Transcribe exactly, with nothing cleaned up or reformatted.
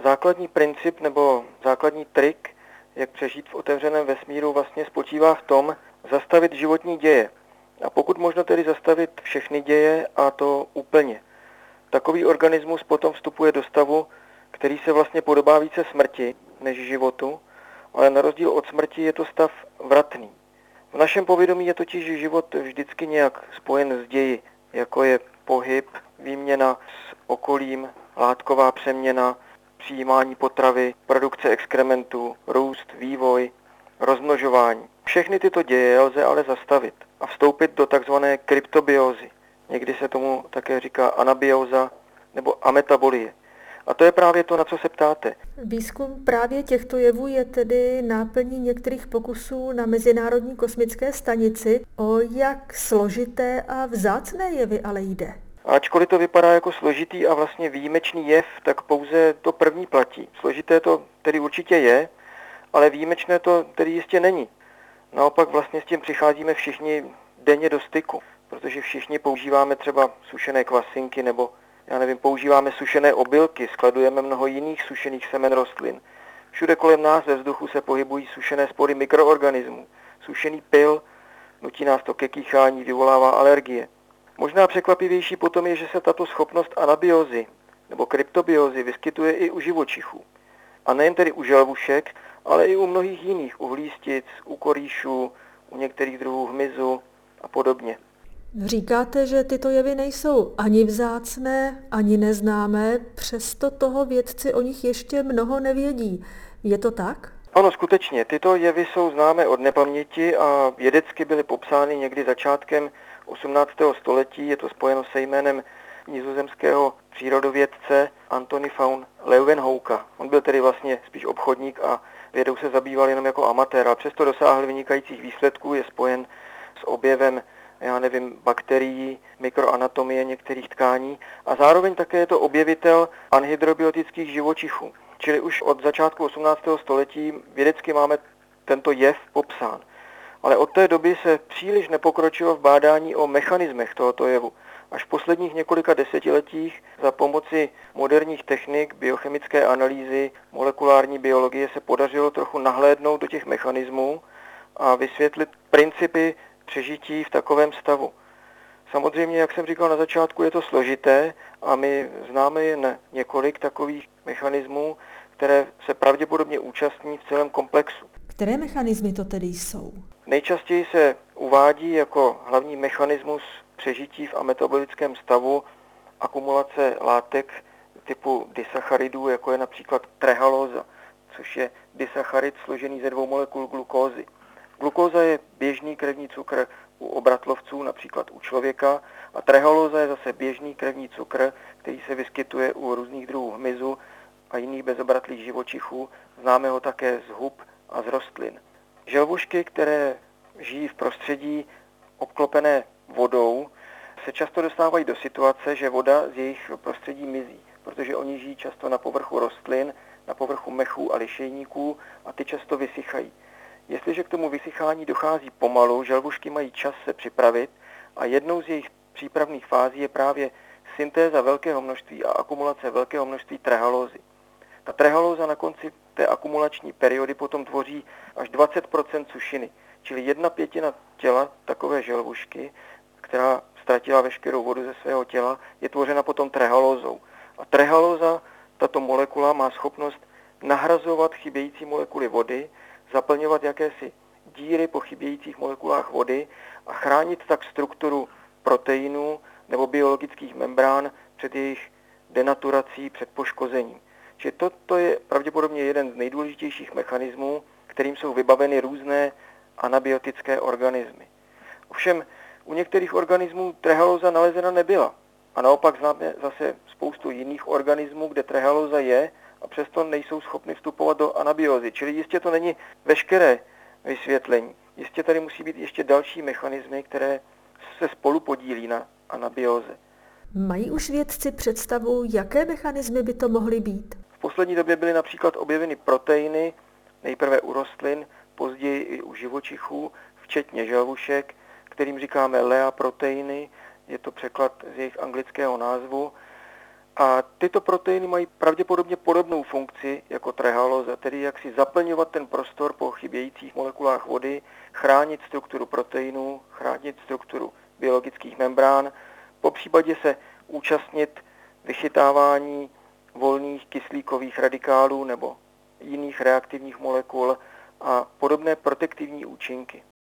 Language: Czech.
Základní princip nebo základní trik, jak přežít v otevřeném vesmíru, vlastně spočívá v tom zastavit životní děje. A pokud možno tedy zastavit všechny děje, a to úplně. Takový organismus potom vstupuje do stavu, který se vlastně podobá více smrti než životu, ale na rozdíl od smrti je to stav vratný. V našem povědomí je totiž život vždycky nějak spojen s ději, jako je pohyb, výměna s okolím, látková přeměna, přijímání potravy, produkce exkrementů, růst, vývoj, rozmnožování. Všechny tyto děje lze ale zastavit a vstoupit do takzvané kryptobiózy. Někdy se tomu také říká anabióza nebo ametabolie. A to je právě to, na co se ptáte. Výzkum právě těchto jevů je tedy náplní některých pokusů na Mezinárodní kosmické stanici. O jak složité a vzácné jevy ale jde? Ačkoliv to vypadá jako složitý a vlastně výjimečný jev, tak pouze to první platí. Složité to tedy určitě je, ale výjimečné to tedy jistě není. Naopak vlastně s tím přicházíme všichni denně do styku, protože všichni používáme třeba sušené kvasinky nebo, já nevím, používáme sušené obilky, skladujeme mnoho jiných sušených semen rostlin. Všude kolem nás ve vzduchu se pohybují sušené spory mikroorganismů. Sušený pyl nutí nás to ke kýchání, vyvolává alergie. Možná překvapivější potom je, že se tato schopnost anabiózy nebo kryptobiózy vyskytuje i u živočichů. A nejen tedy u želvušek, ale i u mnohých jiných, u hlístic, u korýšů, u některých druhů hmyzu a podobně. Říkáte, že tyto jevy nejsou ani vzácné, ani neznámé, přesto toho vědci o nich ještě mnoho nevědí. Je to tak? Ano, skutečně. Tyto jevy jsou známé od nepaměti a vědecky byly popsány někdy začátkem osmnáctého století. Je to spojeno se jménem nizozemského přírodovědce Antony van Leeuwenhoeka. On byl tedy vlastně spíš obchodník a vědou se zabýval jenom jako amatér, a přesto dosáhl vynikajících výsledků, je spojen s objevem, já nevím, bakterií, mikroanatomie některých tkání a zároveň také je to objevitel anhydrobiotických živočichů. Čili už od začátku osmnáctého století vědecky máme tento jev popsán. Ale od té doby se příliš nepokročilo v bádání o mechanismech tohoto jevu. Až v posledních několika desetiletích za pomoci moderních technik, biochemické analýzy, molekulární biologie se podařilo trochu nahlédnout do těch mechanismů a vysvětlit principy přežití v takovém stavu. Samozřejmě, jak jsem říkal na začátku, je to složité a my známe jen několik takových mechanismů, které se pravděpodobně účastní v celém komplexu. Které mechanismy to tedy jsou? Nejčastěji se uvádí jako hlavní mechanismus přežití v ametabolickém stavu akumulace látek typu disacharidů, jako je například trehalóza, což je disacharid složený ze dvou molekul glukózy. Glukóza je běžný krevní cukr u obratlovců, například u člověka, a trehalóza je zase běžný krevní cukr, který se vyskytuje u různých druhů hmyzu a jiných bezobratlých živočichů. Známe ho také z hub a z rostlin. Želvušky, které žijí v prostředí obklopené vodou, se často dostávají do situace, že voda z jejich prostředí mizí, protože oni žijí často na povrchu rostlin, na povrchu mechů a lišejníků a ty často vysychají. Jestliže k tomu vysychání dochází pomalu, želvušky mají čas se připravit a jednou z jejich přípravných fází je právě syntéza velkého množství a akumulace velkého množství trehalózy. Ta trehalóza na konci té akumulační periody potom tvoří až dvacet procent sušiny, čili jedna pětina těla takové želvušky, která ztratila veškerou vodu ze svého těla, je tvořena potom trehalózou. A trehalóza, tato molekula, má schopnost nahrazovat chybějící molekuly vody, zaplňovat jakési díry po chybějících molekulách vody a chránit tak strukturu proteinů nebo biologických membrán před jejich denaturací, před poškozením. Čili toto je pravděpodobně jeden z nejdůležitějších mechanismů, kterým jsou vybaveny různé anabiotické organismy. Ovšem u některých organismů trehalóza nalezena nebyla. A naopak známe zase spoustu jiných organismů, kde trehalóza je a přesto nejsou schopny vstupovat do anabiózy. Čili jistě to není veškeré vysvětlení. Jistě tady musí být ještě další mechanismy, které se spolu podílí na anabióze. Mají už vědci představu, jaké mechanismy by to mohly být? V poslední době byly například objeveny proteiny, nejprve u rostlin, později i u živočichů, včetně želvušek, kterým říkáme Lea proteiny, je to překlad z jejich anglického názvu. A tyto proteiny mají pravděpodobně podobnou funkci jako trehaloza, tedy jak si zaplňovat ten prostor po chybějících molekulách vody, chránit strukturu proteinů, chránit strukturu biologických membrán, popřípadě se účastnit vychytávání volných kyslíkových radikálů nebo jiných reaktivních molekul a podobné protektivní účinky.